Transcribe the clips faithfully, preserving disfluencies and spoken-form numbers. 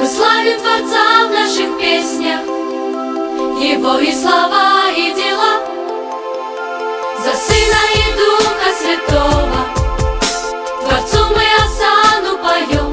Мы славим Творца в наших песнях, Его и слова, и дела, за Сына и Духа Святого. Творцу мы осану поем.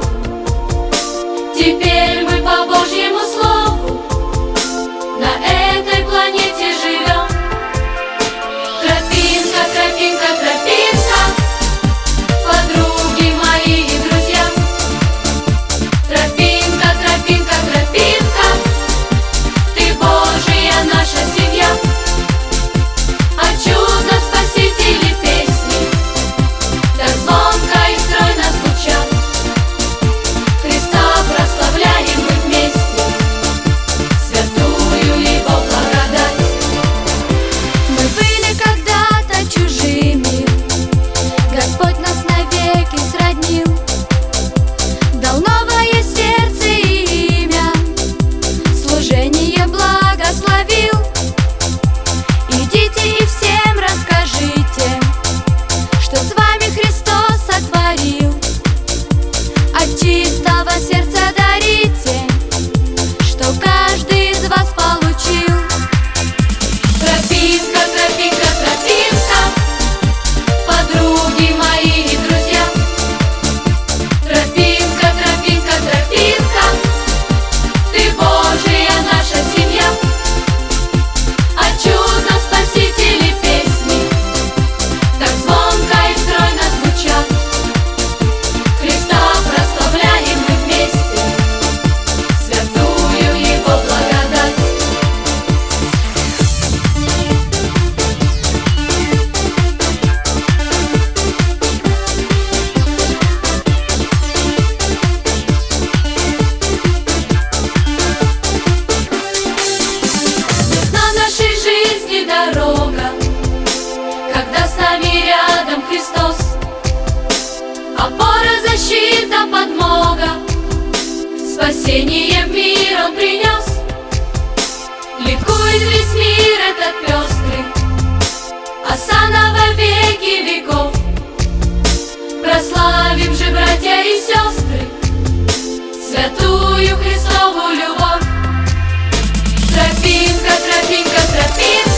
Теперь мы по Божьему слову на этой планете живем. Тропинка, тропинка, тропинка, подруги мои и друзья. Тропинка, тропинка, тропинка, ты Божья наша семья. О чудном Спасителе песни так звонко и стройно звучат. Христа прославляем мы вместе, святую Его благодать. Мы были когда-то чужими, Господь нас навеки сроднил, дал новое сердце и имя, служение благословил. Идите и всем расскажите, что с вами Христос сотворил. От чистого сердца дарите, что каждый из вас получил. Тропинка, тропинка, тропинка, подруги мои и друзья. Тропинка, тропинка, тропинка, ты Божья наша семья. О чудном Спасителе песни так звонко и стройно звучат. Христа прославляем мы вместе, святую Его благодать. Весна нашей жизни дорога, когда с нами рядом Христос. Опора, защита, подмога, спасение в мир Он принес. Ликует весь мир этот пестрый, осана во веки веков. Прославим же, братья и сестры, святую Христову любовь. Тропинка, тропинка, тропинка,